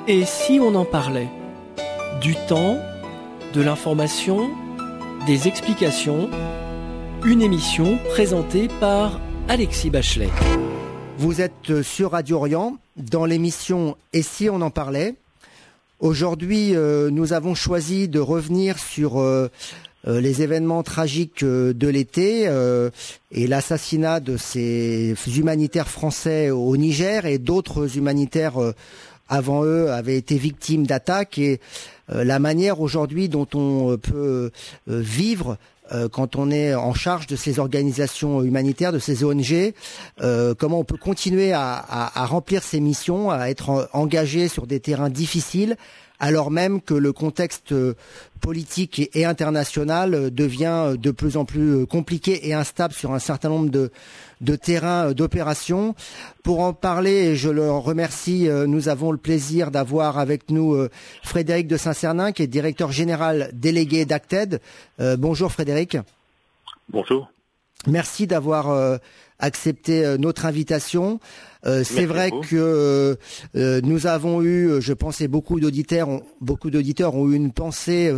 Et si on en parlait? Du temps, de l'information, des explications, une émission présentée par Alexis Bachelet. Vous êtes sur Radio Orient, dans l'émission « Et si on en parlait ?» Aujourd'hui, nous avons choisi de revenir sur les événements tragiques de l'été et l'assassinat de ces humanitaires français au Niger, et d'autres humanitaires avant eux avaient été victimes d'attaques, et la manière aujourd'hui dont on peut vivre quand on est en charge de ces organisations humanitaires, de ces ONG, comment on peut continuer à remplir ses missions, à être engagé sur des terrains difficiles, alors même que le contexte politique et international devient de plus en plus compliqué et instable sur un certain nombre de terrains d'opération. Pour en parler, et je le remercie, nous avons le plaisir d'avoir avec nous Frédéric de Saint-Cernin, qui est directeur général délégué d'Acted. Bonjour Frédéric. Bonjour. Merci d'avoir accepté notre invitation. C'est vrai que nous avons eu, je pense, et beaucoup d'auditeurs ont eu une pensée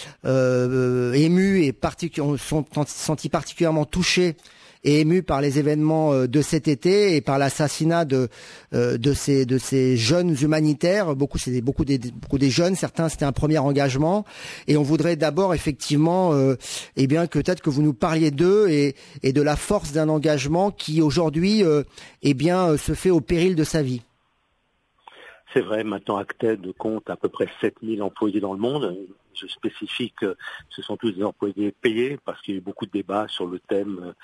émue et sont sentis particulièrement touchés et émus par les événements de cet été et par l'assassinat de ces jeunes humanitaires. Beaucoup des jeunes, certains c'était un premier engagement, et on voudrait d'abord effectivement peut-être que vous nous parliez d'eux et de la force d'un engagement qui aujourd'hui se fait au péril de sa vie. C'est vrai, maintenant Acted compte à peu près 7000 employés dans le monde. Je spécifie que ce sont tous des employés payés, parce qu'il y a eu beaucoup de débats sur le thème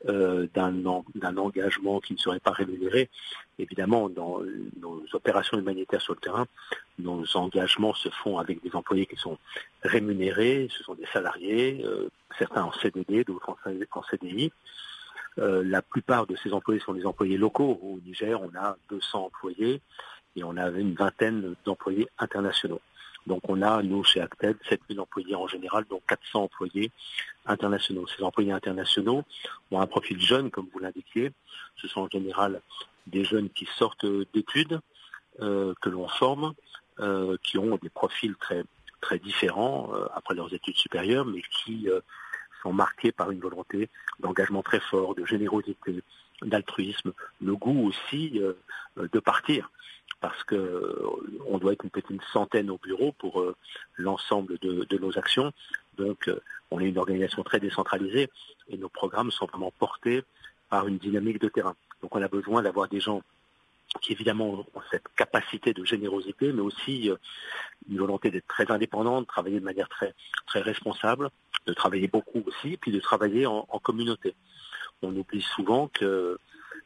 d'un engagement qui ne serait pas rémunéré. Évidemment, dans nos opérations humanitaires sur le terrain, nos engagements se font avec des employés qui sont rémunérés, ce sont des salariés, certains en CDD, d'autres en CDI. La plupart de ces employés sont des employés locaux. Au Niger, on a 200 employés et on a une vingtaine d'employés internationaux. Donc on a, nous, chez Acted, 7000 employés en général, dont 400 employés internationaux. Ces employés internationaux ont un profil jeune, comme vous l'indiquiez. Ce sont en général des jeunes qui sortent d'études, que l'on forme, qui ont des profils très, très différents après leurs études supérieures, mais qui sont marqués par une volonté d'engagement très fort, de générosité, d'altruisme, le goût aussi de partir, parce que on doit être une petite centaine au bureau pour l'ensemble de nos actions. Donc on est une organisation très décentralisée et nos programmes sont vraiment portés par une dynamique de terrain. Donc on a besoin d'avoir des gens qui évidemment ont cette capacité de générosité, mais aussi une volonté d'être très indépendant, de travailler de manière très, très responsable, de travailler beaucoup aussi, puis de travailler en communauté. On oublie souvent que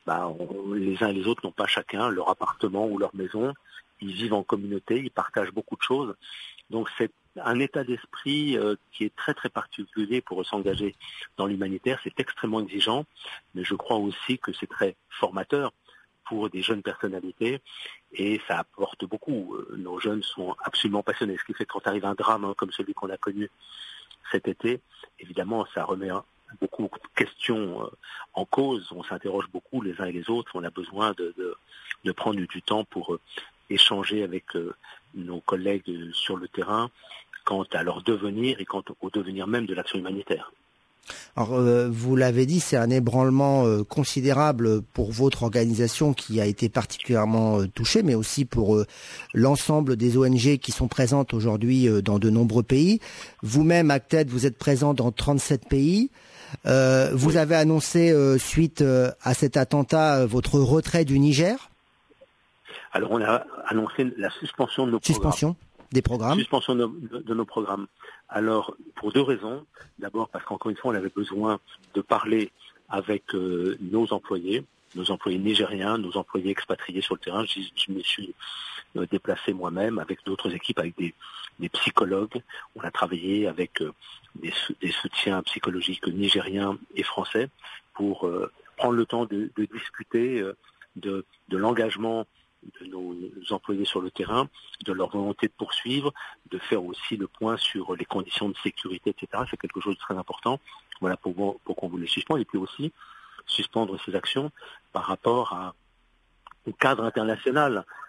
les uns et les autres n'ont pas chacun leur appartement ou leur maison. Ils vivent en communauté, ils partagent beaucoup de choses. Donc c'est un état d'esprit qui est très très particulier pour s'engager dans l'humanitaire. C'est extrêmement exigeant, mais je crois aussi que c'est très formateur pour des jeunes personnalités, et ça apporte beaucoup. Nos jeunes sont absolument passionnés, ce qui fait que quand arrive un drame comme celui qu'on a connu cet été, évidemment ça remet beaucoup de questions en cause. On s'interroge beaucoup les uns et les autres. On a besoin de prendre du temps pour échanger avec nos collègues sur le terrain quant à leur devenir et quant au devenir même de l'action humanitaire. Alors, vous l'avez dit, c'est un ébranlement considérable pour votre organisation qui a été particulièrement touchée, mais aussi pour l'ensemble des ONG qui sont présentes aujourd'hui dans de nombreux pays. Vous-même, Acted, vous êtes présent dans 37 pays. Vous avez annoncé, suite à cet attentat, votre retrait du Niger. Alors, on a annoncé la suspension de nos programmes. Des programmes. Suspension de nos programmes. Alors, pour deux raisons. D'abord, parce qu'encore une fois, on avait besoin de parler avec nos employés nigériens, nos employés expatriés sur le terrain. Je me suis déplacé moi-même avec d'autres équipes, avec des psychologues. On a travaillé avec des soutiens psychologiques nigériens et français pour prendre le temps de discuter de l'engagement de nos employés sur le terrain, de leur volonté de poursuivre, de faire aussi le point sur les conditions de sécurité, etc. C'est quelque chose de très important. Voilà pour qu'on vous les suspende. Et puis aussi, suspendre ces actions par rapport au cadre international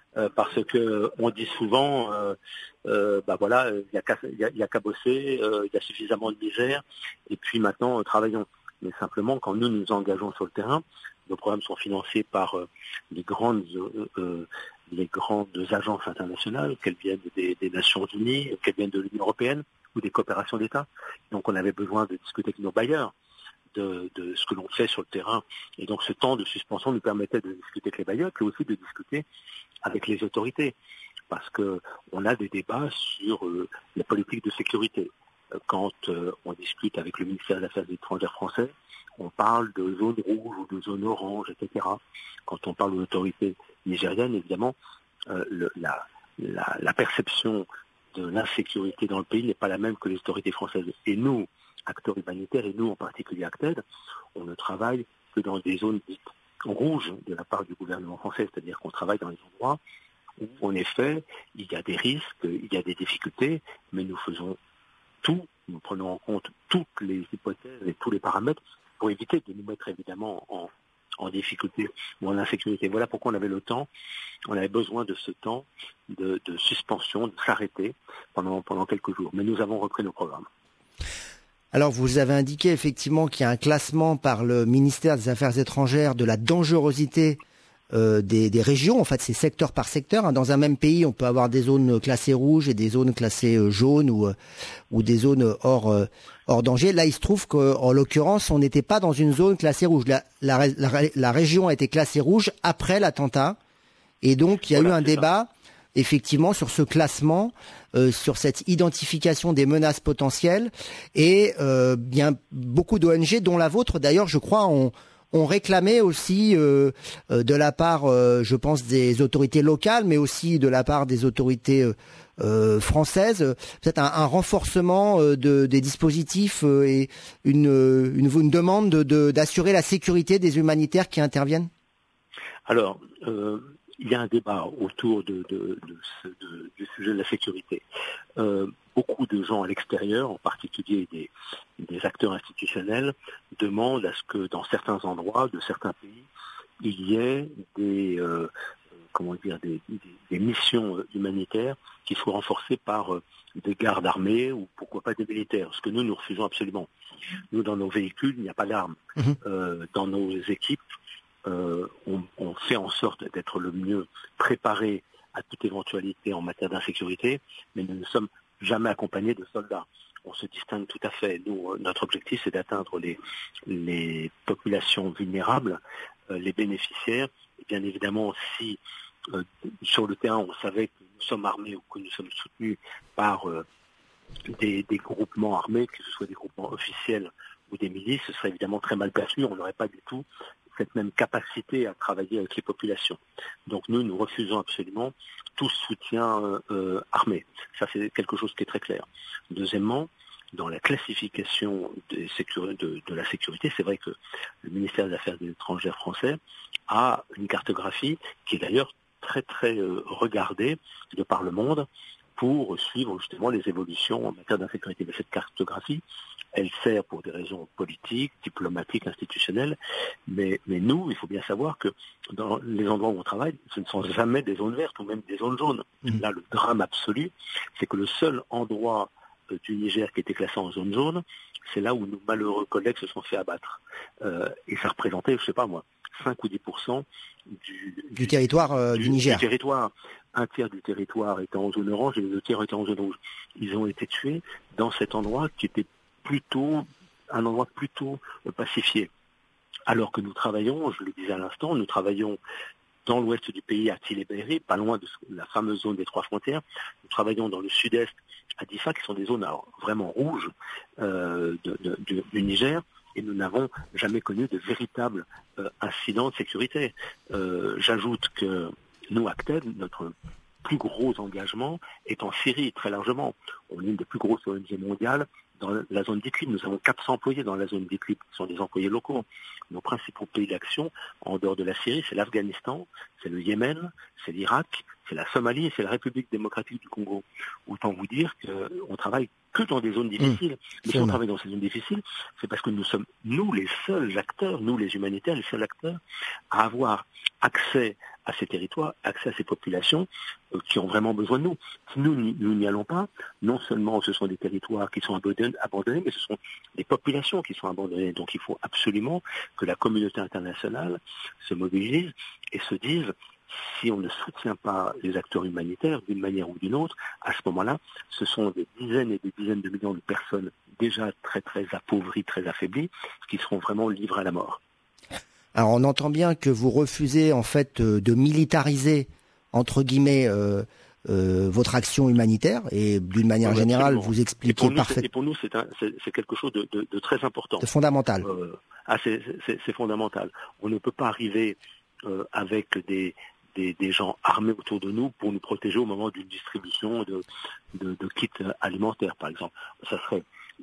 parce que on dit souvent, voilà, il y a qu'à bosser, il y a suffisamment de misère, et puis maintenant travaillons. Mais simplement, quand nous nous engageons sur le terrain, nos programmes sont financés par les grandes agences internationales, qu'elles viennent des Nations Unies, qu'elles viennent de l'Union européenne ou des coopérations d'État. Donc on avait besoin de discuter avec nos bailleurs de ce que l'on fait sur le terrain. Et donc ce temps de suspension nous permettait de discuter avec les bailleurs, puis aussi de discuter avec les autorités. Parce que on a des débats sur la politique de sécurité. Quand on discute avec le ministère des Affaires étrangères français, on parle de zone rouge ou de zone orange, etc. Quand on parle aux autorités nigériennes, évidemment, la perception de l'insécurité dans le pays n'est pas la même que les autorités françaises. Et nous, acteurs humanitaires, et nous en particulier ACTED, on ne travaille que dans des zones dites rouges de la part du gouvernement français, c'est-à-dire qu'on travaille dans les endroits où, en effet, il y a des risques, il y a des difficultés, mais nous faisons tout, nous prenons en compte toutes les hypothèses et tous les paramètres pour éviter de nous mettre évidemment en difficulté ou en insécurité. Voilà pourquoi on avait le temps, on avait besoin de ce temps de suspension, de s'arrêter pendant quelques jours. Mais nous avons repris nos programmes. Alors, vous avez indiqué effectivement qu'il y a un classement par le ministère des Affaires étrangères de la dangerosité des régions. En fait, c'est secteur par secteur. Dans un même pays, on peut avoir des zones classées rouges et des zones classées jaunes ou des zones hors danger. Là, il se trouve qu'en l'occurrence, on n'était pas dans une zone classée rouge. La région a été classée rouge après l'attentat. Et donc, il y a eu un débat effectivement sur ce classement, sur cette identification des menaces potentielles, et bien beaucoup d'ONG, dont la vôtre d'ailleurs, je crois, ont réclamé aussi de la part, je pense, des autorités locales, mais aussi de la part des autorités françaises, peut-être un renforcement des dispositifs et une demande d'assurer la sécurité des humanitaires qui interviennent. Alors, il y a un débat autour du sujet de la sécurité. Beaucoup de gens à l'extérieur, en particulier des acteurs institutionnels, demandent à ce que dans certains endroits de certains pays, il y ait des missions humanitaires qui soient renforcées par des gardes armés ou pourquoi pas des militaires, ce que nous refusons absolument. Nous, dans nos véhicules, il n'y a pas d'armes. Dans nos équipes, on fait en sorte d'être le mieux préparé à toute éventualité en matière d'insécurité, mais nous ne sommes jamais accompagnés de soldats. On se distingue tout à fait. Nous, notre objectif, c'est d'atteindre les populations vulnérables, les bénéficiaires. Et bien évidemment, si sur le terrain, on savait que nous sommes armés ou que nous sommes soutenus par des groupements armés, que ce soit des groupements officiels ou des milices, ce serait évidemment très mal perçu. On n'aurait pas du tout cette même capacité à travailler avec les populations. Donc nous refusons absolument tout soutien armé. Ça, c'est quelque chose qui est très clair. Deuxièmement, dans la classification de la sécurité, c'est vrai que le ministère des Affaires étrangères français a une cartographie qui est d'ailleurs très très regardée de par le monde pour suivre justement les évolutions en matière d'insécurité. Mais cette cartographie, elle sert pour des raisons politiques, diplomatiques, institutionnelles, mais nous, il faut bien savoir que dans les endroits où on travaille, ce ne sont jamais des zones vertes ou même des zones jaunes. Là, le drame absolu, c'est que le seul endroit du Niger qui était classé en zone jaune, c'est là où nos malheureux collègues se sont fait abattre. Et ça représentait, je sais pas moi, 5 ou 10% du territoire du Niger. Du territoire. Un tiers du territoire était en zone orange et le tiers était en zone rouge. Ils ont été tués dans cet endroit qui était un endroit plutôt pacifié. Alors que nous travaillons, je le disais à l'instant, nous travaillons dans l'ouest du pays à Tileberi, pas loin de la fameuse zone des 3 frontières. Nous travaillons dans le sud-est à Difa, qui sont des zones vraiment rouges du Niger, et nous n'avons jamais connu de véritables incidents de sécurité. J'ajoute que nous, ACTED, notre plus gros engagement est en Syrie, très largement. On est une des plus grosses ONG mondiales dans la zone d'Idlib. Nous avons 400 employés dans la zone d'Idlib, qui sont des employés locaux. Nos principaux pays d'action, en dehors de la Syrie, c'est l'Afghanistan, c'est le Yémen, c'est l'Irak, c'est la Somalie et c'est la République démocratique du Congo. Autant vous dire qu'on travaille que dans des zones difficiles. Mais si on travaille dans ces zones difficiles, c'est parce que nous sommes, nous, les seuls acteurs, nous, les humanitaires, les seuls acteurs à avoir accès à ces territoires, accès à ces populations qui ont vraiment besoin de nous. Si nous n'y allons pas, non seulement ce sont des territoires qui sont abandonnés, mais ce sont des populations qui sont abandonnées. Donc il faut absolument que la communauté internationale se mobilise et se dise, si on ne soutient pas les acteurs humanitaires d'une manière ou d'une autre, à ce moment-là, ce sont des dizaines et des dizaines de millions de personnes déjà très très appauvries, très affaiblies, qui seront vraiment livrées à la mort. Alors on entend bien que vous refusez en fait de militariser entre guillemets votre action humanitaire et d'une manière générale vous expliquez parfaitement. Et pour nous c'est quelque chose de très important. De fondamental. C'est fondamental. On ne peut pas arriver avec des gens armés autour de nous pour nous protéger au moment d'une distribution de kits alimentaires, par exemple. Ça serait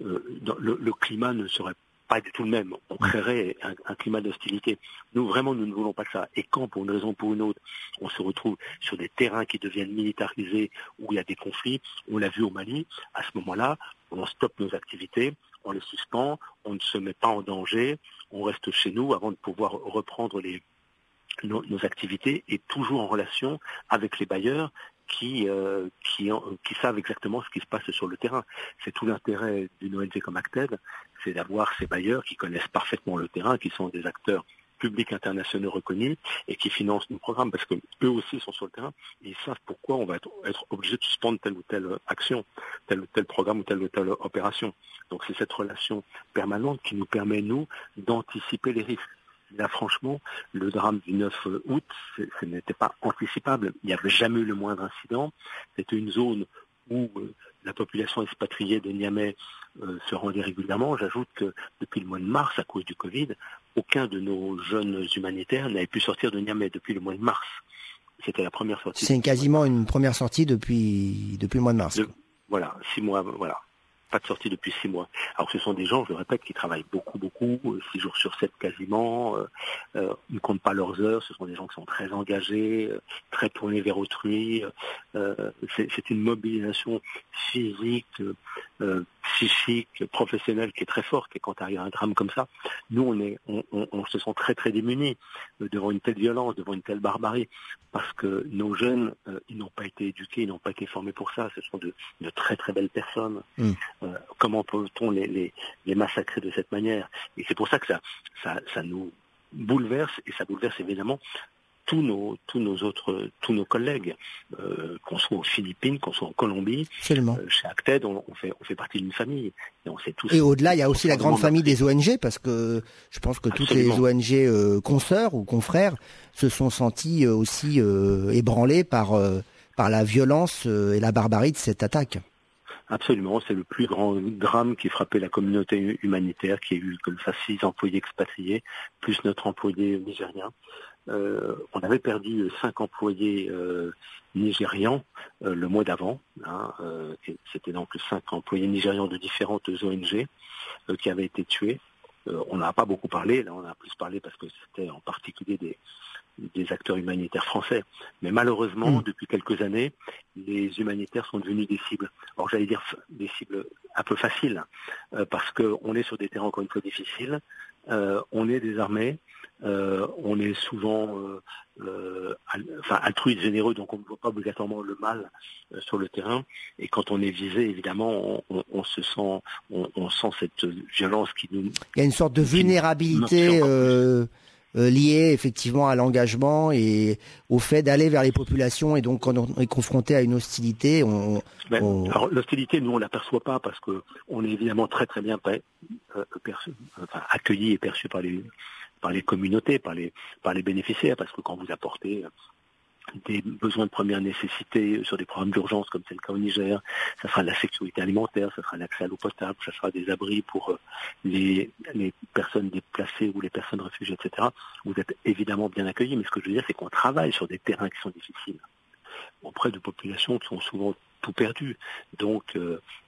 le climat ne serait pas du tout le même. On créerait un climat d'hostilité. Nous ne voulons pas ça. Et quand, pour une raison ou pour une autre, on se retrouve sur des terrains qui deviennent militarisés, où il y a des conflits, on l'a vu au Mali, à ce moment-là, on stoppe nos activités, on les suspend, on ne se met pas en danger, on reste chez nous avant de pouvoir reprendre nos activités et toujours en relation avec les bailleurs qui savent exactement ce qui se passe sur le terrain. C'est tout l'intérêt d'une ONG comme Acted, c'est d'avoir ces bailleurs qui connaissent parfaitement le terrain, qui sont des acteurs publics internationaux reconnus et qui financent nos programmes parce que eux aussi sont sur le terrain et ils savent pourquoi on va être obligé de suspendre telle ou telle action, tel ou tel programme ou telle opération. Donc c'est cette relation permanente qui nous permet, nous, d'anticiper les risques. Là, franchement, le drame du 9 août, ce n'était pas anticipable. Il n'y avait jamais eu le moindre incident. C'était une zone où la population expatriée de Niamey se rendait régulièrement. J'ajoute que depuis le mois de mars, à cause du Covid, aucun de nos jeunes humanitaires n'avait pu sortir de Niamey depuis le mois de mars. C'était la première sortie. C'est quasiment une première sortie depuis le mois de mars. Voilà, 6 mois, voilà. Pas de sortie depuis 6 mois. Alors ce sont des gens, je le répète, qui travaillent beaucoup, 6 jours sur 7 quasiment, ils ne comptent pas leurs heures, ce sont des gens qui sont très engagés, très tournés vers autrui, c'est une mobilisation physique, psychique, professionnelle qui est très forte, et quand arrive un drame comme ça, nous on se sent très très démunis devant une telle violence, devant une telle barbarie, parce que nos jeunes, ils n'ont pas été éduqués, ils n'ont pas été formés pour ça, ce sont de très très belles personnes. Comment peut-on les massacrer de cette manière? Et c'est pour ça que ça nous bouleverse, et ça bouleverse évidemment tous nos collègues, qu'on soit aux Philippines, qu'on soit en Colombie, chez Acted, on fait partie d'une famille. Et on sait tous. Et au-delà, il y a aussi la grande famille des ONG, parce que je pense que toutes les ONG consoeurs ou confrères se sont sentis aussi ébranlés par la violence et la barbarie de cette attaque. Absolument, c'est le plus grand drame qui frappait la communauté humanitaire, qui a eu comme ça 6 employés expatriés, plus notre employé nigérien. On avait perdu 5 employés nigérians le mois d'avant. C'était donc 5 employés nigérians de différentes ONG qui avaient été tués. On n'en a pas beaucoup parlé, là on a plus parlé parce que c'était en particulier des acteurs humanitaires français. Mais malheureusement, depuis quelques années, les humanitaires sont devenus des cibles. Alors j'allais dire des cibles un peu faciles, parce qu'on est sur des terrains encore une fois difficiles, on est désarmé, on est souvent altruiste, généreux, donc on ne voit pas obligatoirement le mal sur le terrain. Et quand on est visé, évidemment, on sent cette violence qui nous... Il y a une sorte de vulnérabilité liée effectivement à l'engagement et au fait d'aller vers les populations, et donc quand on est confronté à une hostilité, Alors l'hostilité, nous on l'aperçoit pas parce que on est évidemment très très bien accueilli et perçu par les communautés, par les bénéficiaires, parce que quand vous apportez des besoins de première nécessité sur des programmes d'urgence, comme c'est le cas au Niger, ça sera de la sécurité alimentaire, ça sera l'accès à l'eau potable, ça sera des abris pour les personnes déplacées ou les personnes réfugiées, etc. Vous êtes évidemment bien accueillis, mais ce que je veux dire, c'est qu'on travaille sur des terrains qui sont difficiles, auprès de populations qui sont souvent tout perdues. Donc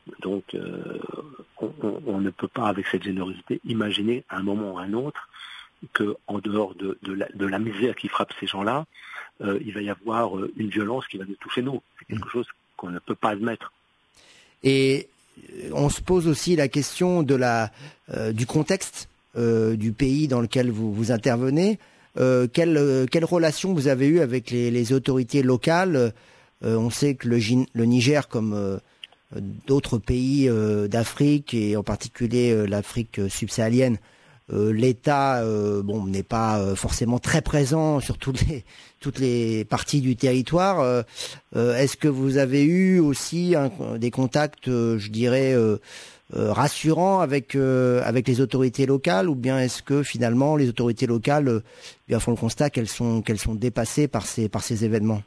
on ne peut pas, avec cette générosité, imaginer à un moment ou à un autre qu'en dehors de la misère qui frappe ces gens-là, il va y avoir une violence qui va nous toucher nous. C'est quelque chose qu'on ne peut pas admettre. Et on se pose aussi la question du contexte du pays dans lequel vous intervenez. Quelle relation vous avez eue avec les autorités locales? On sait que le Niger, comme d'autres pays d'Afrique et en particulier l'Afrique subsaharienne, l'État n'est pas forcément très présent sur toutes les parties du territoire. Est-ce que vous avez eu aussi des contacts, je dirais, rassurants avec les autorités locales, ou bien est-ce que finalement les autorités locales font le constat qu'elles sont dépassées par ces événements?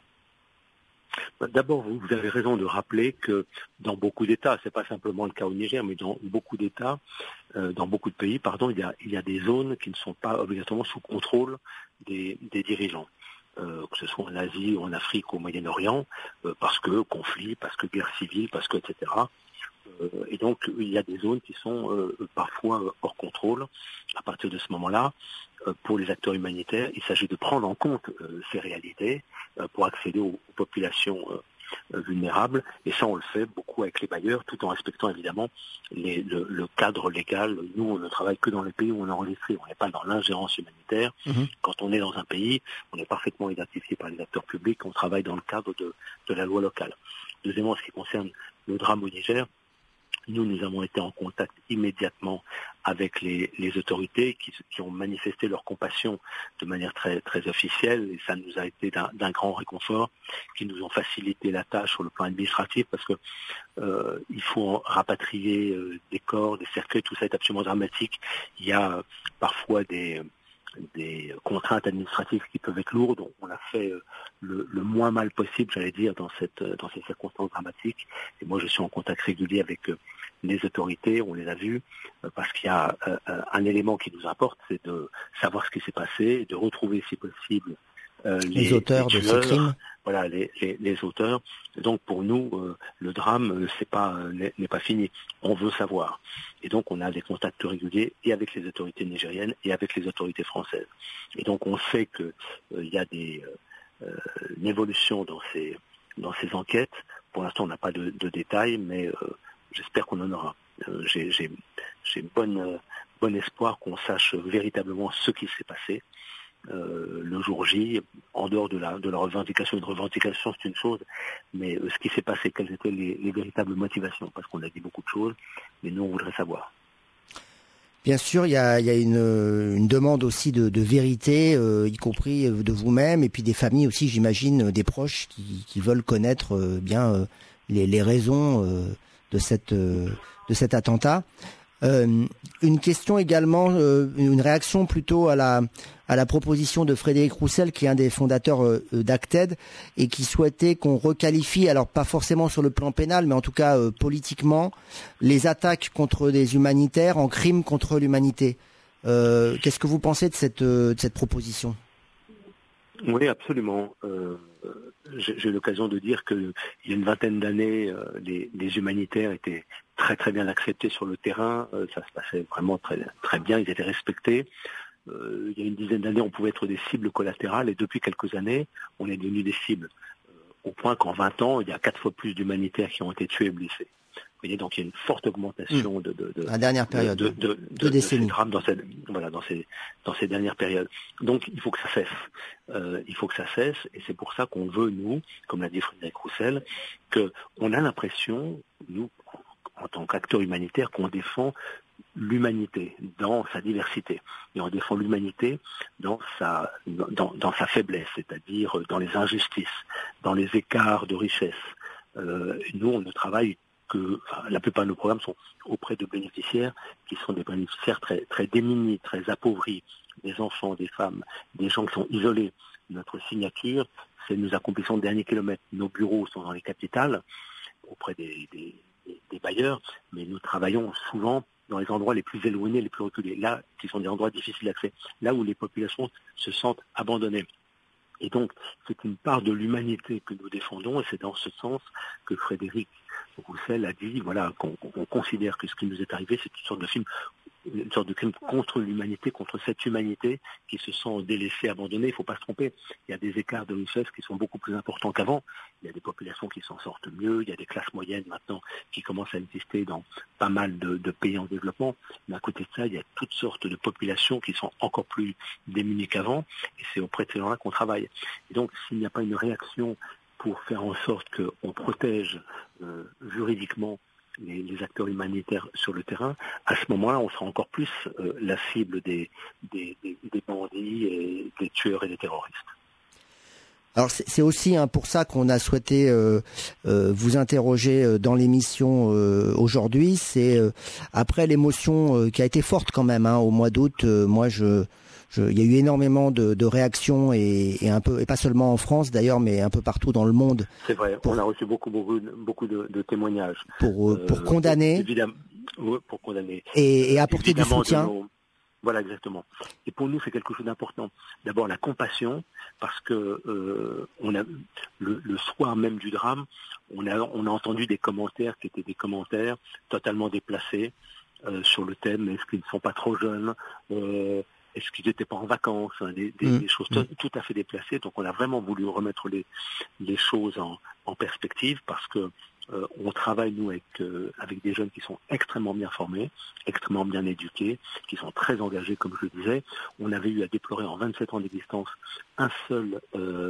D'abord, vous avez raison de rappeler que dans beaucoup d'États, c'est pas simplement le cas au Niger, mais dans beaucoup d'États, dans beaucoup de pays, il y a des zones qui ne sont pas obligatoirement sous contrôle des dirigeants, que ce soit en Asie ou en Afrique ou au Moyen-Orient, parce que conflit, parce que guerre civile, parce que etc. Et donc, il y a des zones qui sont parfois hors contrôle. À partir de ce moment-là, pour les acteurs humanitaires, il s'agit de prendre en compte ces réalités pour accéder aux populations vulnérables. Et ça, on le fait beaucoup avec les bailleurs, tout en respectant évidemment le cadre légal. Nous, on ne travaille que dans les pays où on est enregistré. On n'est pas dans l'ingérence humanitaire. Quand on est dans un pays, on est parfaitement identifié par les acteurs publics. On travaille dans le cadre de la loi locale. Deuxièmement, en ce qui concerne le drame au Niger, nous avons été en contact immédiatement avec les autorités qui ont manifesté leur compassion de manière très, très officielle, et ça nous a été d'un grand réconfort, qui nous ont facilité la tâche sur le plan administratif, parce que il faut rapatrier des corps, des cercueils, tout ça est absolument dramatique. Il y a parfois des contraintes administratives qui peuvent être lourdes. On a fait le moins mal possible, j'allais dire, dans ces circonstances dramatiques. Et moi, je suis en contact régulier avec les autorités, on les a vus, parce qu'il y a un élément qui nous importe, c'est de savoir ce qui s'est passé, de retrouver, si possible, les auteurs de ces crimes. Voilà, les auteurs. Donc pour nous, le drame n'est pas fini. On veut savoir. Et donc on a des contacts réguliers et avec les autorités nigériennes et avec les autorités françaises. Et donc on sait que il y a une évolution dans ces enquêtes. Pour l'instant, on n'a pas de détails, mais j'espère qu'on en aura. J'ai bon espoir qu'on sache véritablement ce qui s'est passé le jour J, en dehors de la revendication. Une revendication, c'est une chose, mais ce qui s'est passé, quelles étaient les véritables motivations, parce qu'on a dit beaucoup de choses, mais nous, on voudrait savoir. Bien sûr, il y a une demande aussi de vérité, y compris de vous-même, et puis des familles aussi, j'imagine, des proches qui veulent connaître les raisons de cet attentat. Une question également, une réaction plutôt à la proposition de Frédéric Roussel, qui est un des fondateurs d'Acted, et qui souhaitait qu'on requalifie, alors pas forcément sur le plan pénal, mais en tout cas politiquement, les attaques contre des humanitaires en crimes contre l'humanité. Qu'est-ce que vous pensez de cette proposition ? Oui, absolument. J'ai eu l'occasion de dire qu'il y a une vingtaine d'années, les humanitaires étaient très très bien acceptés sur le terrain. Ça se passait vraiment très très bien. Ils étaient respectés. Il y a une dizaine d'années, on pouvait être des cibles collatérales, et depuis quelques années, on est devenu des cibles. Au point qu'en 20 ans, il y a 4 fois plus d'humanitaires qui ont été tués et blessés. Vous voyez, donc il y a une forte augmentation la dernière période, de décennies. Ces drames dans ces dernières périodes. Donc il faut que ça cesse. Et c'est pour ça qu'on veut, nous, comme l'a dit Frédéric Roussel, qu'on a l'impression, nous, en tant qu'acteurs humanitaires, qu'on défend l'humanité dans sa diversité. Et on défend l'humanité dans sa faiblesse, c'est-à-dire dans les injustices, dans les écarts de richesse. Nous, on ne travaille la plupart de nos programmes sont auprès de bénéficiaires qui sont des bénéficiaires très, très démunis, très appauvris, des enfants, des femmes, des gens qui sont isolés. Notre signature, c'est nous accomplissons le dernier kilomètre. Nos bureaux sont dans les capitales, auprès des bailleurs, mais nous travaillons souvent dans les endroits les plus éloignés, les plus reculés, là, qui sont des endroits difficiles d'accès, là où les populations se sentent abandonnées. Et donc, c'est une part de l'humanité que nous défendons, et c'est dans ce sens que Frédéric Roussel a dit, voilà, qu'on considère que ce qui nous est arrivé, c'est une sorte de film une sorte de crime contre l'humanité, contre cette humanité qui se sent délaissée, abandonnée. Il ne faut pas se tromper. Il y a des écarts de richesse qui sont beaucoup plus importants qu'avant. Il y a des populations qui s'en sortent mieux. Il y a des classes moyennes maintenant qui commencent à exister dans pas mal de pays en développement. Mais à côté de ça, il y a toutes sortes de populations qui sont encore plus démunies qu'avant. Et c'est auprès de ces gens-là qu'on travaille. Et donc, s'il n'y a pas une réaction pour faire en sorte qu'on protège juridiquement les acteurs humanitaires sur le terrain, à ce moment-là, on sera encore plus la cible des bandits, et des tueurs et des terroristes. Alors c'est aussi pour ça qu'on a souhaité vous interroger dans l'émission aujourd'hui. C'est après l'émotion qui a été forte quand même au mois d'août. Il y a eu énormément de réactions et pas seulement en France d'ailleurs, mais un peu partout dans le monde. C'est vrai, on a reçu beaucoup de témoignages. Pour condamner. Évidemment, pour condamner. Et apporter du soutien. Voilà, exactement. Et pour nous, c'est quelque chose d'important. D'abord, la compassion, parce que on a le soir même du drame, on a entendu des commentaires qui étaient des commentaires totalement déplacés sur le thème est-ce qu'ils ne sont pas trop jeunes, est-ce qu'ils n'étaient pas en vacances, des choses tout à fait déplacées. Donc on a vraiment voulu remettre les choses en perspective parce que on travaille, nous, avec des jeunes qui sont extrêmement bien formés, extrêmement bien éduqués, qui sont très engagés, comme je le disais. On avait eu à déplorer en 27 ans d'existence un seul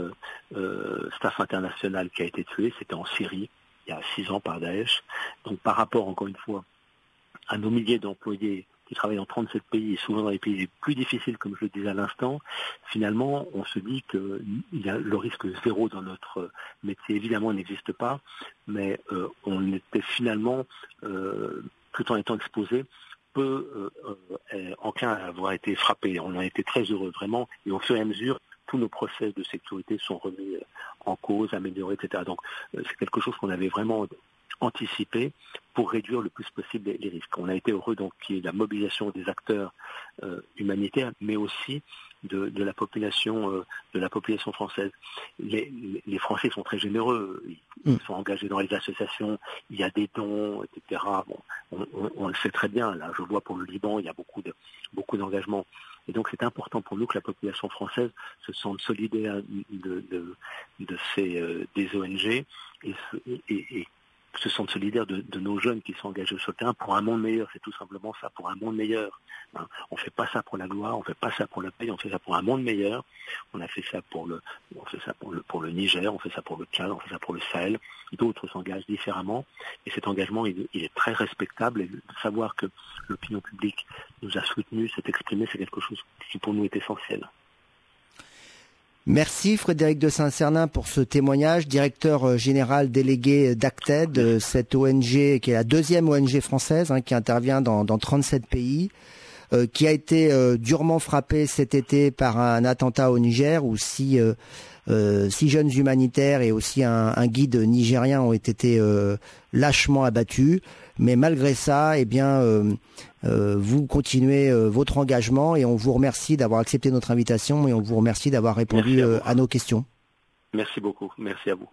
staff international qui a été tué, c'était en Syrie, il y a 6 ans par Daesh. Donc par rapport, encore une fois, à nos milliers d'employés qui travaillent dans 37 pays et souvent dans les pays les plus difficiles, comme je le disais à l'instant, finalement, on se dit que le risque zéro dans notre métier, évidemment, n'existe pas, mais on était finalement, tout en étant exposé, peu enclin à avoir été frappé. On a été très heureux, vraiment, et au fur et à mesure, tous nos process de sécurité sont remis en cause, améliorés, etc. Donc, c'est quelque chose qu'on avait vraiment anticipé pour réduire le plus possible les risques. On a été heureux donc qu'il y ait la mobilisation des acteurs humanitaires, mais aussi de la population française. Les Français sont très généreux, ils sont engagés dans les associations, il y a des dons, etc. Bon, on le sait très bien. Là, je vois pour le Liban, il y a beaucoup d'engagement. Et donc c'est important pour nous que la population française se sente solidaire des ONG et se sentent solidaires de nos jeunes qui sont engagés sur le terrain pour un monde meilleur. C'est tout simplement ça, pour un monde meilleur. On fait pas ça pour la gloire, on fait pas ça pour le pays, on fait ça pour un monde meilleur. On a fait ça pour le Niger, on fait ça pour le Tchad, on fait ça pour le Sahel. D'autres s'engagent différemment et cet engagement il est très respectable et de savoir que l'opinion publique nous a soutenus, s'est exprimée, c'est quelque chose qui pour nous est essentiel. Merci Frédéric de Saint-Cernin pour ce témoignage, directeur général délégué d'Acted, cette ONG qui est la deuxième ONG française qui intervient dans 37 pays, qui a été durement frappée cet été par un attentat au Niger où 6 jeunes humanitaires et aussi un guide nigérien ont été lâchement abattus. Mais malgré ça, vous continuez votre engagement et on vous remercie d'avoir accepté notre invitation et on vous remercie d'avoir répondu à nos questions. Merci beaucoup. Merci à vous.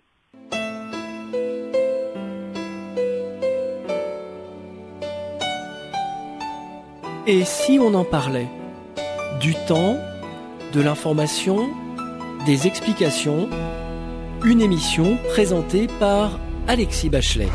Et si on en parlait du temps, de l'information, des explications, une émission présentée par Alexis Bachelet.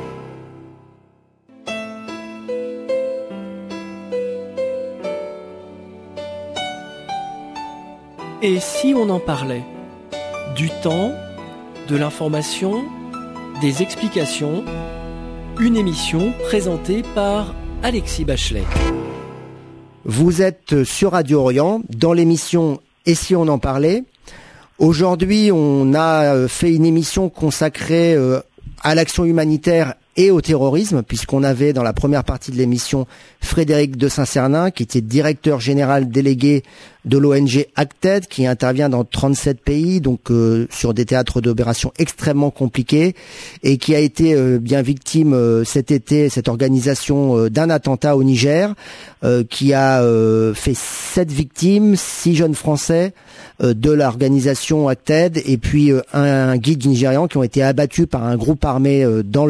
Et si on en parlait du temps, de l'information, des explications, une émission présentée par Alexis Bachelet. Vous êtes sur Radio Orient dans l'émission Et si on en parlait. Aujourd'hui, on a fait une émission consacrée à l'action humanitaire et au terrorisme, puisqu'on avait dans la première partie de l'émission Frédéric de Saint-Cernin, qui était directeur général délégué de l'ONG Acted, qui intervient dans 37 pays, donc sur des théâtres d'opérations extrêmement compliqués, et qui a été bien victime cet été, cette organisation, d'un attentat au Niger, qui a fait 7 victimes, 6 jeunes Français de l'organisation Acted, et puis un guide nigérian qui ont été abattus par un groupe armé dans le désert.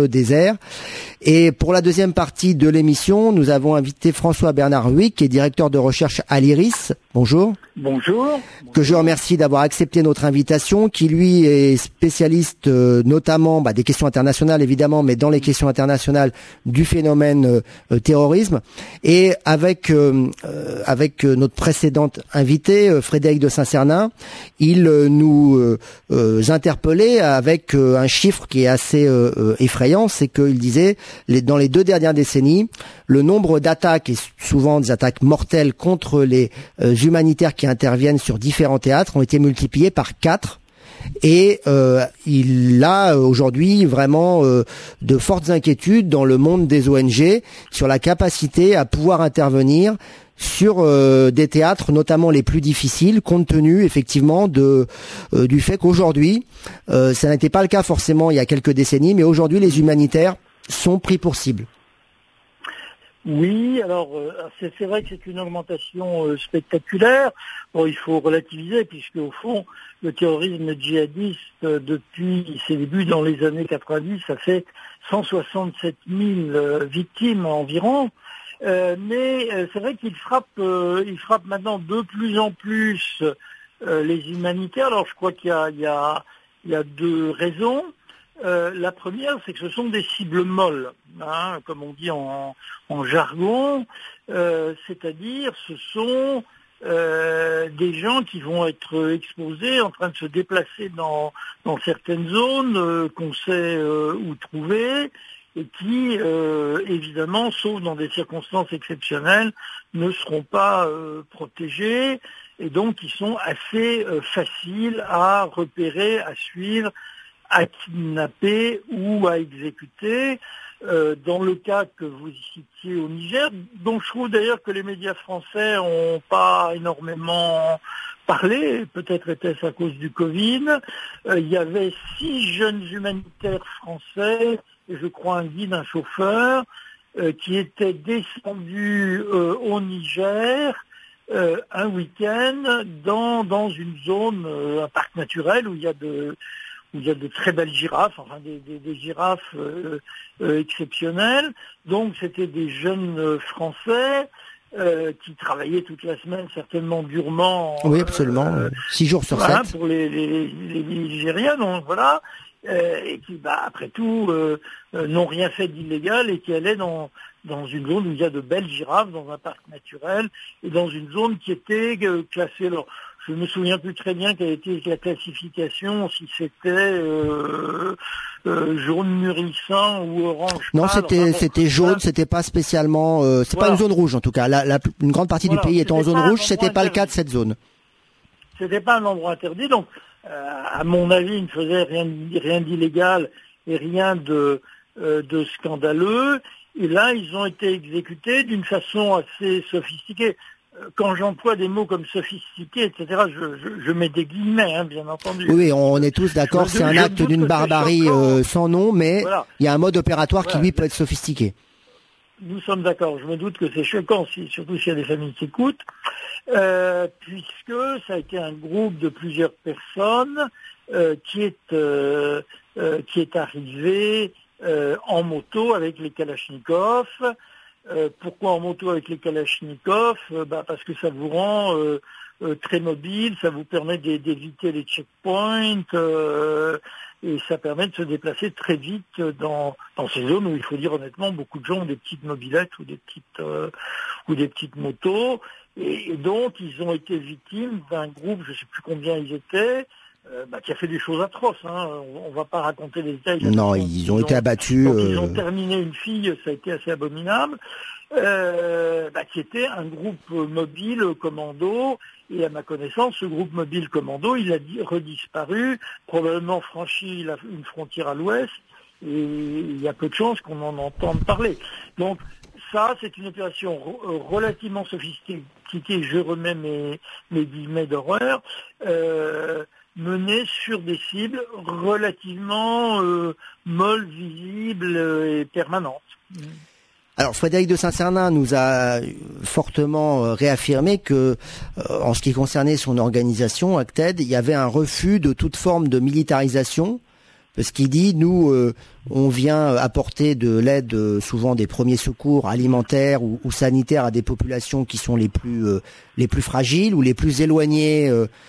militaires. Et pour la deuxième partie de l'émission, nous avons invité François-Bernard Huyck, qui est directeur de recherche à l'IRIS. Bonjour. Bonjour. Que je remercie d'avoir accepté notre invitation, qui lui est spécialiste notamment des questions internationales évidemment, mais dans les questions internationales du phénomène terrorisme. Et avec notre précédente invité, Frédéric de Saint-Cernin, il nous interpellait avec un chiffre qui est assez effrayant, c'est qu'il disait dans les 2 dernières décennies, le nombre d'attaques, et souvent des attaques mortelles contre les humanitaires qui interviennent sur différents théâtres, ont été multipliés par 4. Et il a aujourd'hui vraiment de fortes inquiétudes dans le monde des ONG sur la capacité à pouvoir intervenir sur des théâtres, notamment les plus difficiles, compte tenu effectivement du fait qu'aujourd'hui, ça n'était pas le cas forcément il y a quelques décennies, mais aujourd'hui les humanitaires sont pris pour cible. Oui, alors c'est vrai que c'est une augmentation spectaculaire. Bon, il faut relativiser puisque au fond, le terrorisme djihadiste depuis ses débuts dans les années 90, ça fait 167 000 victimes environ. Mais c'est vrai qu'il frappe maintenant de plus en plus les humanitaires. Alors je crois qu'il y a 2 raisons. La première, c'est que ce sont des cibles molles, comme on dit en jargon, c'est-à-dire ce sont des gens qui vont être exposés, en train de se déplacer dans certaines zones qu'on sait où trouver, et qui, évidemment, sauf dans des circonstances exceptionnelles, ne seront pas protégés, et donc qui sont assez faciles à repérer, à suivre, à kidnapper ou à exécuter. Dans le cas que vous citiez au Niger, dont je trouve d'ailleurs que les médias français n'ont pas énormément parlé, peut-être était-ce à cause du Covid, il y avait 6 jeunes humanitaires français, et je crois un guide, un chauffeur, qui étaient descendus au Niger un week-end dans une zone, un parc naturel où il y a de très belles girafes, enfin des girafes exceptionnelles. Donc c'était des jeunes Français qui travaillaient toute la semaine, certainement durement. Oui, absolument. 6 jours sur 7. Pour les Nigériens, donc voilà. Et qui, après tout, n'ont rien fait d'illégal et qui allaient dans une zone où il y a de belles girafes, dans un parc naturel, et dans une zone qui était classée. Alors, je me souviens plus très bien quelle était la classification, si c'était jaune mûrissant ou orange. Non, c'était jaune, c'était pas spécialement. C'est pas une zone rouge en tout cas. Une grande partie du pays est en zone rouge, c'était pas le cas de cette zone. C'était pas un endroit interdit, donc à mon avis, il ne faisait rien d'illégal et rien de scandaleux. Et là, ils ont été exécutés d'une façon assez sophistiquée. Quand j'emploie des mots comme sophistiqué, etc., je mets des guillemets, bien entendu. Oui, on est tous d'accord, c'est un acte d'une barbarie sans nom, mais voilà. Il y a un mode opératoire qui, lui, peut être sophistiqué. Nous sommes d'accord. Je me doute que c'est choquant, surtout s'il y a des familles qui écoutent, puisque ça a été un groupe de plusieurs personnes qui est arrivé en moto avec les Kalachnikov. Pourquoi en moto avec les Kalachnikov ? Parce que ça vous rend très mobile, ça vous permet d'éviter les checkpoints et ça permet de se déplacer très vite dans ces zones où il faut dire honnêtement beaucoup de gens ont des petites mobilettes ou des petites motos et donc ils ont été victimes d'un groupe, je ne sais plus combien ils étaient, qui a fait des choses atroces. On va pas raconter les détails. Non, ils ont été abattus. Donc, ils ont terminé une fille, ça a été assez abominable, qui était un groupe mobile commando. Et à ma connaissance, ce groupe mobile commando, il a redisparu, probablement franchi une frontière à l'ouest, et il y a peu de chances qu'on en entende parler. Donc ça, c'est une opération relativement sophistiquée, je remets mes guillemets d'horreur, menée sur des cibles relativement molles, visibles et permanentes. Alors Frédéric de Saint-Cernin nous a fortement réaffirmé que, en ce qui concernait son organisation, Acted, il y avait un refus de toute forme de militarisation Parce qu'il dit, nous, on vient apporter de l'aide, souvent des premiers secours alimentaires ou sanitaires à des populations qui sont les plus fragiles ou les plus éloignées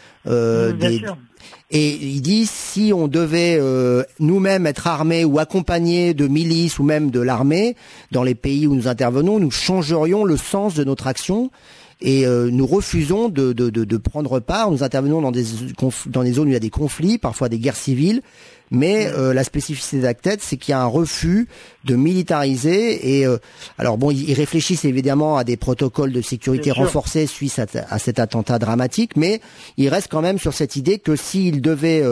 Et il dit, si on devait nous-mêmes être armés ou accompagnés de milices ou même de l'armée dans les pays où nous intervenons, nous changerions le sens de notre action. Et nous refusons de prendre part. Nous intervenons dans des zones où il y a des conflits, parfois des guerres civiles. Mais la spécificité d'Acted, c'est qu'il y a un refus de militariser. Et alors bon, ils réfléchissent évidemment à des protocoles de sécurité renforcés suite à cet attentat dramatique. Mais ils restent quand même sur cette idée que s'ils devaient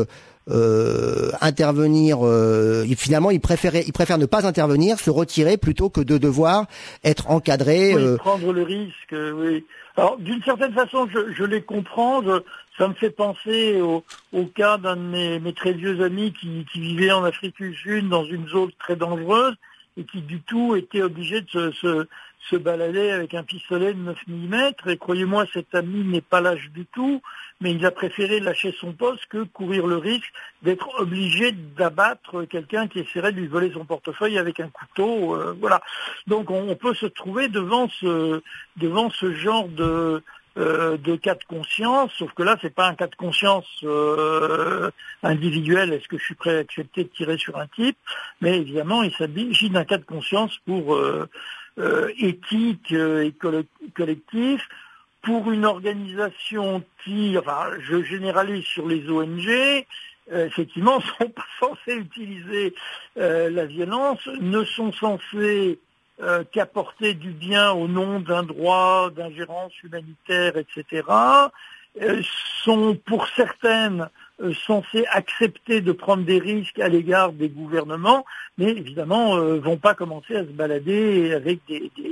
intervenir, finalement ils préfèrent ne pas intervenir, se retirer plutôt que de devoir être encadrés. Oui, prendre le risque, oui. Alors d'une certaine façon, je les comprends. Ça me fait penser au cas d'un de mes très vieux amis qui vivait en Afrique du Sud dans une zone très dangereuse et qui du tout était obligé de se balader avec un pistolet de 9 mm. Et croyez-moi, cet ami n'est pas lâche du tout, mais il a préféré lâcher son poste que courir le risque d'être obligé d'abattre quelqu'un qui essaierait de lui voler son portefeuille avec un couteau. Voilà. Donc on peut se trouver devant ce genre de cas de conscience, sauf que là c'est pas un cas de conscience individuel, est-ce que je suis prêt à accepter de tirer sur un type, mais évidemment il s'agit d'un cas de conscience pour éthique et collectif, pour une organisation qui, enfin je généralise sur les ONG, effectivement sont pas censés utiliser la violence, ne sont censés qu'apporter du bien au nom d'un droit d'ingérence humanitaire, etc., sont pour certaines censées accepter de prendre des risques à l'égard des gouvernements, mais évidemment vont pas commencer à se balader avec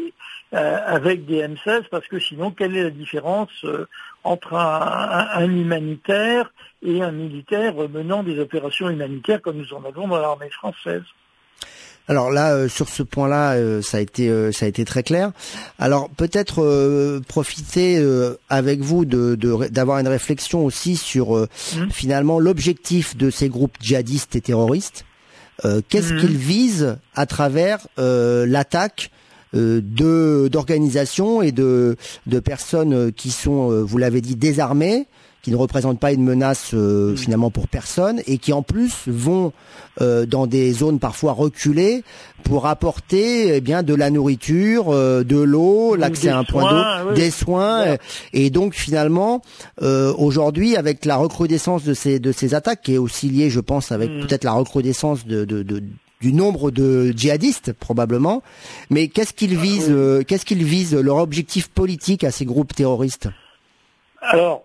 des M16, parce que sinon quelle est la différence entre un humanitaire et un militaire menant des opérations humanitaires comme nous en avons dans l'armée française? Alors là, sur ce point-là, ça a été très clair. Alors peut-être profiter avec vous d'avoir une réflexion aussi sur finalement l'objectif de ces groupes djihadistes et terroristes. Qu'est-ce qu'ils visent à travers l'attaque d'organisations et de personnes qui sont, vous l'avez dit, désarmées, qui ne représentent pas une menace finalement pour personne, et qui en plus vont dans des zones parfois reculées pour apporter de la nourriture, de l'eau, l'accès à un point d'eau, des soins, et donc finalement aujourd'hui, avec la recrudescence de ces attaques, qui est aussi liée, je pense, avec peut-être la recrudescence du nombre de djihadistes probablement, mais qu'est-ce qu'ils visent, leur objectif politique à ces groupes terroristes? Alors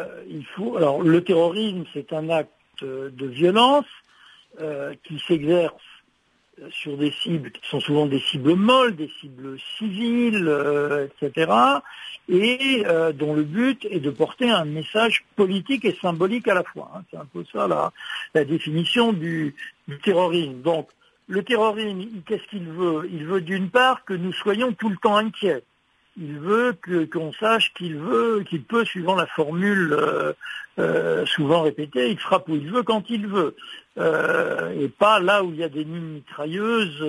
le terrorisme, c'est un acte de violence qui s'exerce sur des cibles qui sont souvent des cibles molles, des cibles civiles, etc., et dont le but est de porter un message politique et symbolique à la fois. C'est un peu ça la définition du terrorisme. Donc le terrorisme, qu'est-ce qu'il veut? Il veut d'une part que nous soyons tout le temps inquiets. Il veut qu'on sache qu'il peut, suivant la formule souvent répétée, il frappe où il veut, quand il veut. Et pas là où il y a des mines mitrailleuses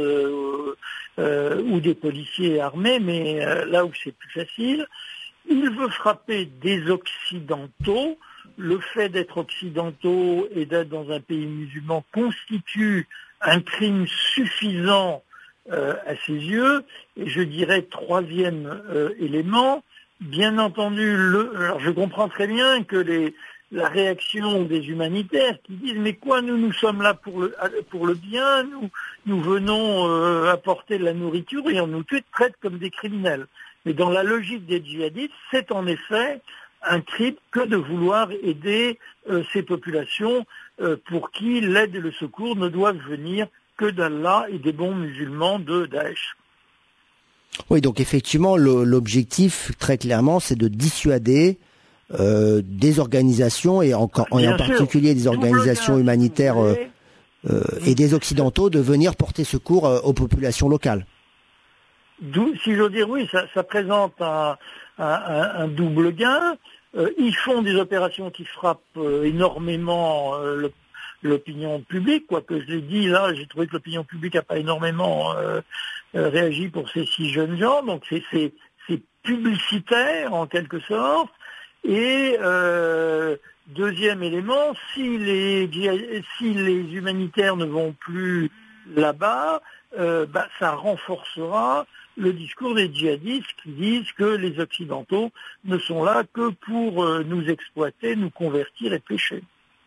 ou des policiers armés, mais là où c'est plus facile. Il veut frapper des Occidentaux. Le fait d'être occidentaux et d'être dans un pays musulman constitue un crime suffisant à ses yeux. Et je dirais troisième élément, bien entendu, alors je comprends très bien que la réaction des humanitaires qui disent mais quoi, nous sommes là pour le bien, nous venons apporter de la nourriture et on nous traite comme des criminels. Mais dans la logique des djihadistes, c'est en effet un crime que de vouloir aider ces populations pour qui l'aide et le secours ne doivent venir que d'Allah et des bons musulmans de Daesh. Oui, donc effectivement, l'objectif, très clairement, c'est de dissuader des organisations, et en particulier des organisations humanitaires et des Occidentaux, de venir porter secours aux populations locales. Si j'ose dire, oui, ça présente un double gain. Ils font des opérations qui frappent énormément l'opinion publique, quoique je l'ai dit là, j'ai trouvé que l'opinion publique n'a pas énormément réagi pour ces 6 jeunes gens, donc c'est publicitaire en quelque sorte. Et deuxième élément, si les humanitaires ne vont plus là-bas, ça renforcera le discours des djihadistes qui disent que les Occidentaux ne sont là que pour nous exploiter, nous convertir et pêcher.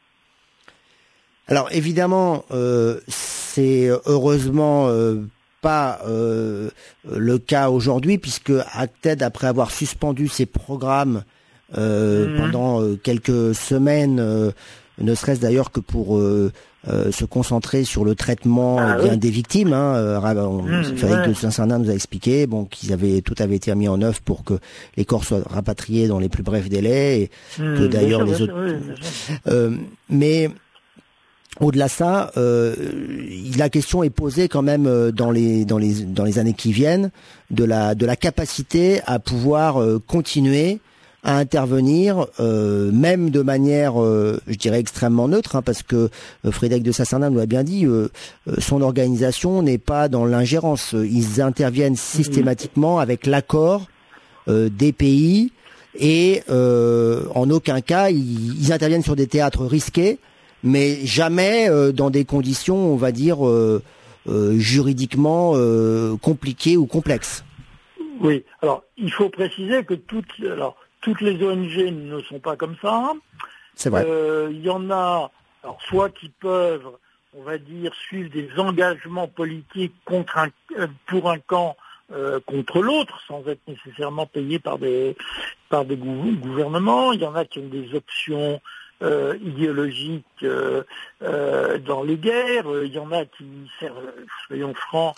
Alors évidemment, c'est heureusement pas le cas aujourd'hui, puisque Acted, après avoir suspendu ses programmes pendant quelques semaines, ne serait-ce d'ailleurs que pour se concentrer sur le traitement des victimes. Frédéric de Saint-Sernin nous a expliqué tout avait été mis en œuvre pour que les corps soient rapatriés dans les plus brefs délais, et que d'ailleurs les autres. Mais au-delà de ça, la question est posée quand même dans les années qui viennent de la capacité à pouvoir continuer à intervenir, même de manière, je dirais, extrêmement neutre, parce que Frédéric de Saint-Sernin nous l'a bien dit, son organisation n'est pas dans l'ingérence. Ils interviennent systématiquement avec l'accord des pays, et en aucun cas, ils interviennent sur des théâtres risqués, mais jamais dans des conditions, on va dire, juridiquement compliquées ou complexes. Oui, alors il faut préciser que toutes les ONG ne sont pas comme ça. C'est vrai. Il y en a, alors, soit qui peuvent, on va dire, suivre des engagements politiques pour un camp contre l'autre, sans être nécessairement payés par des gouvernements. Il y en a qui ont des options idéologiques dans les guerres. Il y en a qui servent, soyons francs,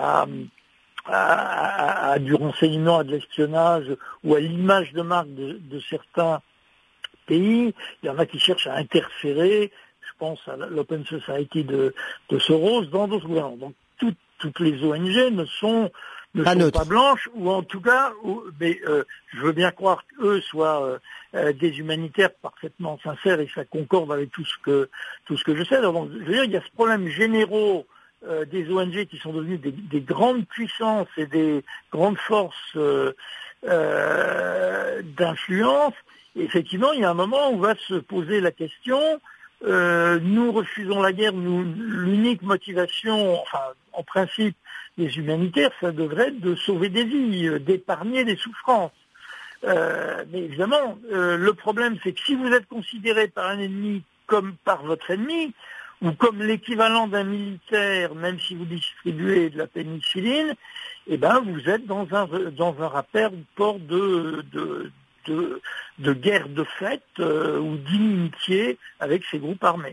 à du renseignement, à de l'espionnage ou à l'image de marque de certains pays. Il y en a qui cherchent à interférer, je pense à l'Open Society de Soros, dans d'autres gouvernements. Donc toutes les ONG ne sont pas blanches, ou en tout cas, je veux bien croire qu'eux soient des humanitaires parfaitement sincères, et ça concorde avec tout ce que je sais. Donc, je veux dire, il y a ce problème généraux des ONG qui sont devenues des grandes puissances et des grandes forces d'influence. Et effectivement, il y a un moment où va se poser la question, nous refusons la guerre, l'unique motivation, enfin en principe des humanitaires, ça devrait être de sauver des vies, d'épargner des souffrances. Mais évidemment, le problème c'est que si vous êtes considéré par un ennemi comme par votre ennemi, ou comme l'équivalent d'un militaire, même si vous distribuez de la pénicilline, vous êtes dans un rapport de guerre de fait ou d'inimitié avec ces groupes armés.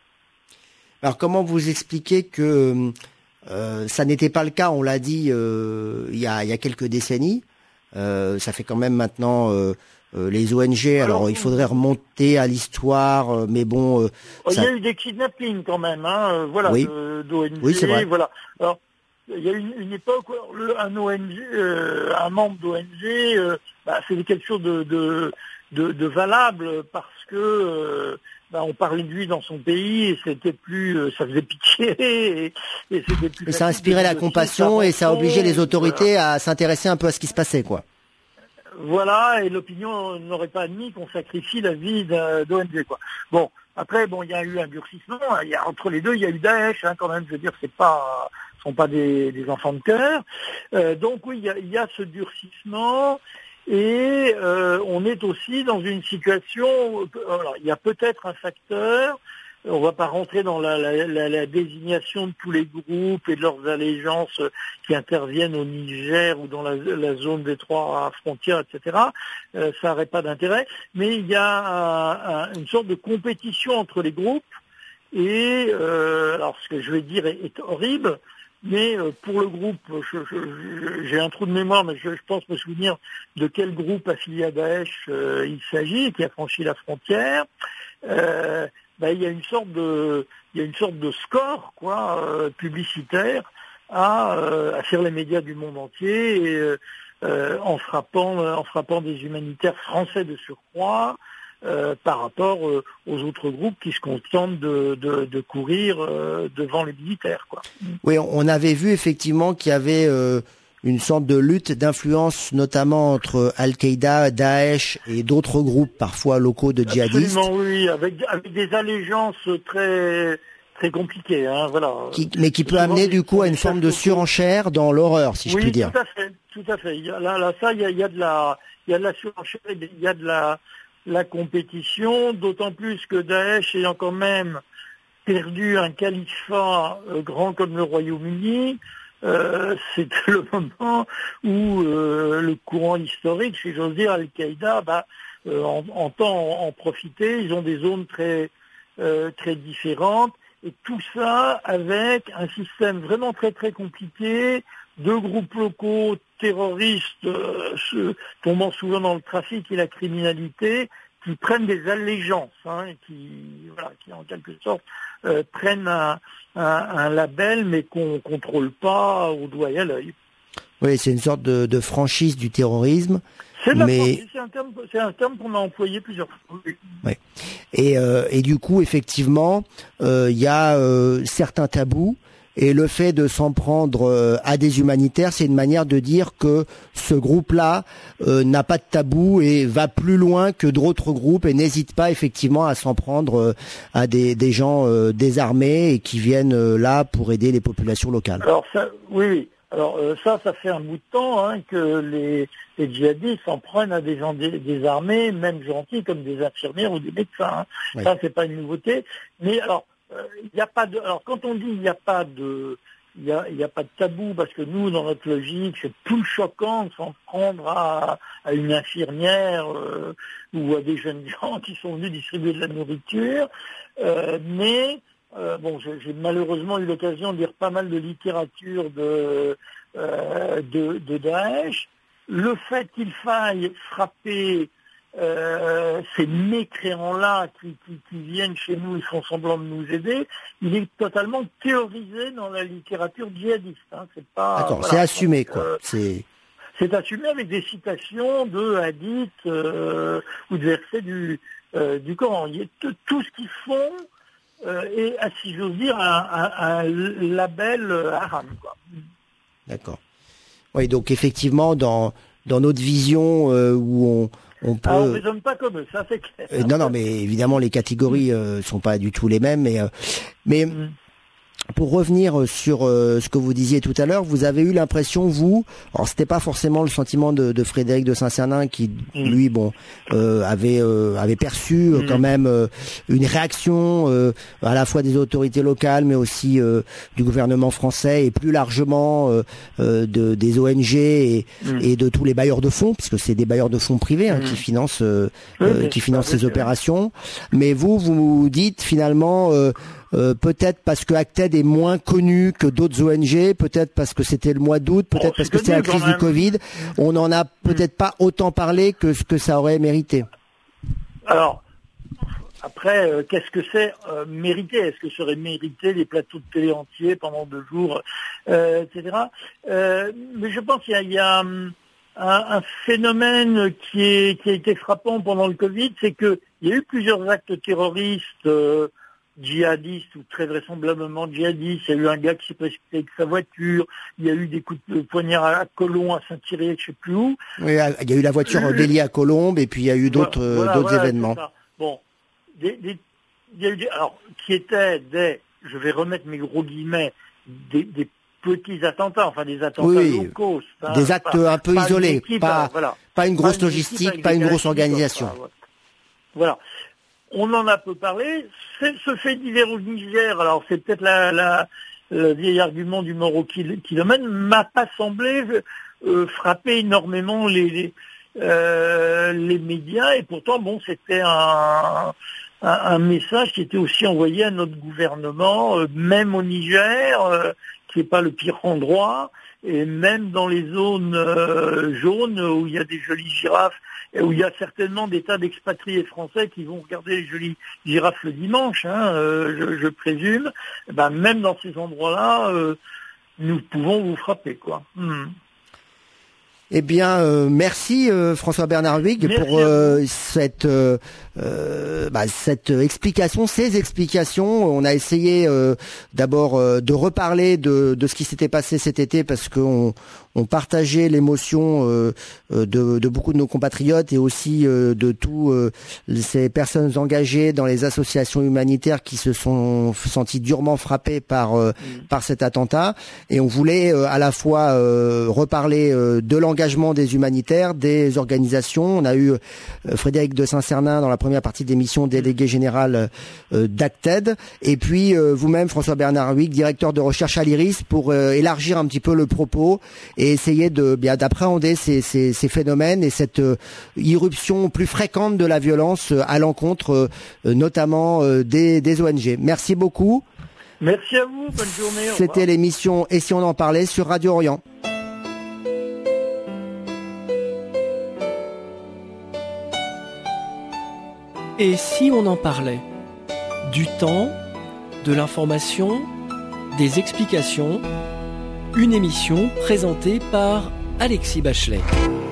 Alors comment vous expliquez que ça n'était pas le cas, on l'a dit il y a quelques décennies, ça fait quand même maintenant les ONG, alors il faudrait remonter à l'histoire, mais bon... il y a eu des kidnappings quand même, d'ONG, oui, c'est vrai. Voilà. Alors, il y a eu une époque où un membre d'ONG, c'était quelque chose de valable, parce que on parlait de lui dans son pays, et c'était plus, ça faisait pitié, et c'était plus... Et ça inspirait la compassion, et ça obligeait les autorités à s'intéresser un peu à ce qui se passait, quoi. Voilà, et l'opinion n'aurait pas admis qu'on sacrifie la vie d'ONG, quoi. Bon, après, il y a eu un durcissement. Entre les deux, il y a eu Daesh, quand même. Je veux dire, ce sont pas des enfants de cœur. Donc oui, il y a ce durcissement, et on est aussi dans une situation. Alors, il y a peut-être un facteur. On ne va pas rentrer dans la désignation de tous les groupes et de leurs allégeances qui interviennent au Niger ou dans la zone des 3 frontières, etc. Ça n'aurait pas d'intérêt. Mais il y a une sorte de compétition entre les groupes. Et alors ce que je vais dire est horrible, mais pour le groupe, j'ai un trou de mémoire, mais je pense me souvenir de quel groupe affilié à Daesh il s'agit, qui a franchi la frontière. Il y a une sorte de score, publicitaire à faire les médias du monde entier, et en frappant des humanitaires français de surcroît, par rapport aux autres groupes qui se contentent de courir devant les militaires, quoi. Oui, on avait vu effectivement qu'il y avait une sorte de lutte d'influence, notamment entre Al-Qaïda, Daesh et d'autres groupes parfois locaux de djihadistes. Absolument, oui, avec des allégeances très très compliquées, hein, voilà. Mais qui peut amener du coup à une forme de surenchère dans l'horreur, si je puis dire. Oui, tout à fait. Il y a de la surenchère, il y a de la compétition, d'autant plus que Daesh ayant quand même perdu un califat grand comme le Royaume-Uni, c'est le moment où le courant historique, si j'ose dire, Al-Qaïda, entend en profiter. Ils ont des zones très très différentes, et tout ça avec un système vraiment très très compliqué de groupes locaux terroristes tombant souvent dans le trafic et la criminalité, qui prennent des allégeances, et qui en quelque sorte prennent un label, mais qu'on contrôle pas au doigt et à l'œil. Oui, c'est une sorte de franchise du terrorisme. C'est un terme qu'on a employé plusieurs fois. Oui. Et du coup, effectivement, il y a certains tabous. Et le fait de s'en prendre à des humanitaires, c'est une manière de dire que ce groupe-là n'a pas de tabou et va plus loin que d'autres groupes et n'hésite pas effectivement à s'en prendre à des gens désarmés et qui viennent là pour aider les populations locales. Alors ça, oui. Alors ça fait un bout de temps que les djihadistes s'en prennent à des gens désarmés, même gentils comme des infirmières ou des médecins. Oui. Ça, c'est pas une nouveauté. Mais alors, il n'y a pas de. Alors quand on dit il n'y a pas de tabou, parce que nous, dans notre logique, c'est plus choquant de s'en prendre à une infirmière ou à des jeunes gens qui sont venus distribuer de la nourriture. Mais j'ai malheureusement eu l'occasion de lire pas mal de littérature de Daesh. Le fait qu'il faille frapper ces mécréants-là qui viennent chez nous et font semblant de nous aider, il est totalement théorisé dans la littérature djihadiste. C'est pas. D'accord, c'est assumé, quoi. C'est assumé avec des citations de hadiths ou de versets du Coran. Tout ce qu'ils font est, si j'ose dire, un label haram, quoi. D'accord. Oui, donc effectivement, dans notre vision où on peut. On raisonne pas comme eux, ça c'est clair. Non, mais évidemment les catégories sont pas du tout les mêmes, mais pour revenir sur ce que vous disiez tout à l'heure, vous avez eu l'impression, vous, alors c'était pas forcément le sentiment de Frédéric de Saint-Cernin qui, lui, avait perçu quand même une réaction à la fois des autorités locales, mais aussi du gouvernement français et plus largement des ONG et de tous les bailleurs de fonds, puisque c'est des bailleurs de fonds privés qui financent ces opérations. Mais vous dites finalement. Peut-être parce que Acted est moins connu que d'autres ONG, peut-être parce que c'était le mois d'août, peut-être parce que c'était la crise du Covid, on n'en a peut-être pas autant parlé que ce que ça aurait mérité. Alors, après, qu'est-ce que c'est mérité ? Est-ce que ça aurait mérité les plateaux de télé entiers pendant 2 jours, etc. Mais je pense qu'il y a un phénomène qui a été frappant pendant le Covid, c'est qu'il y a eu plusieurs actes terroristes djihadistes ou très vraisemblablement djihadistes. Il y a eu un gars qui s'est précipité avec sa voiture, il y a eu des coups de poignard à Colombes, à Saint-Thierry, je sais plus où. Oui, il y a eu la voiture déliée à Colombes et puis il y a eu d'autres événements. Bon, il y a eu alors qui étaient je vais remettre mes gros guillemets, des petits attentats, enfin des attentats locaux. Des actes un peu isolés, pas une grosse logistique, pas une grosse organisation. Voilà. On en a peu parlé. Ce fait divers au Niger, alors c'est peut-être le vieil argument du mort au kilomètre, m'a pas semblé frapper énormément les médias, et pourtant c'était un message qui était aussi envoyé à notre gouvernement, même au Niger, qui n'est pas le pire endroit, et même dans les zones jaunes où il y a des jolies girafes, et où il y a certainement des tas d'expatriés français qui vont regarder les jolies girafes le dimanche, je présume. Même dans ces endroits-là, nous pouvons vous frapper, quoi. Eh bien, merci François-Bernard Huyghe pour cette explication, ces explications. On a essayé d'abord de reparler de ce qui s'était passé cet été parce qu'on partageait l'émotion de beaucoup de nos compatriotes et aussi de tous ces personnes engagées dans les associations humanitaires qui se sont senties durement frappées par cet attentat. Et on voulait à la fois reparler de l'engagement des humanitaires, des organisations. On a eu Frédéric de Saint-Cernin dans la première partie de l'émission, délégué général d'Acted. Et puis vous-même, François-Bernard Huyghe, directeur de recherche à l'IRIS, pour élargir un petit peu le propos et essayer d'appréhender ces phénomènes et cette irruption plus fréquente de la violence à l'encontre notamment des ONG. Merci beaucoup. Merci à vous, bonne journée. C'était l'émission Et si on en parlait sur Radio Orient. Et si on en parlait? Du temps, de l'information, des explications, une émission présentée par Alexis Bachelet.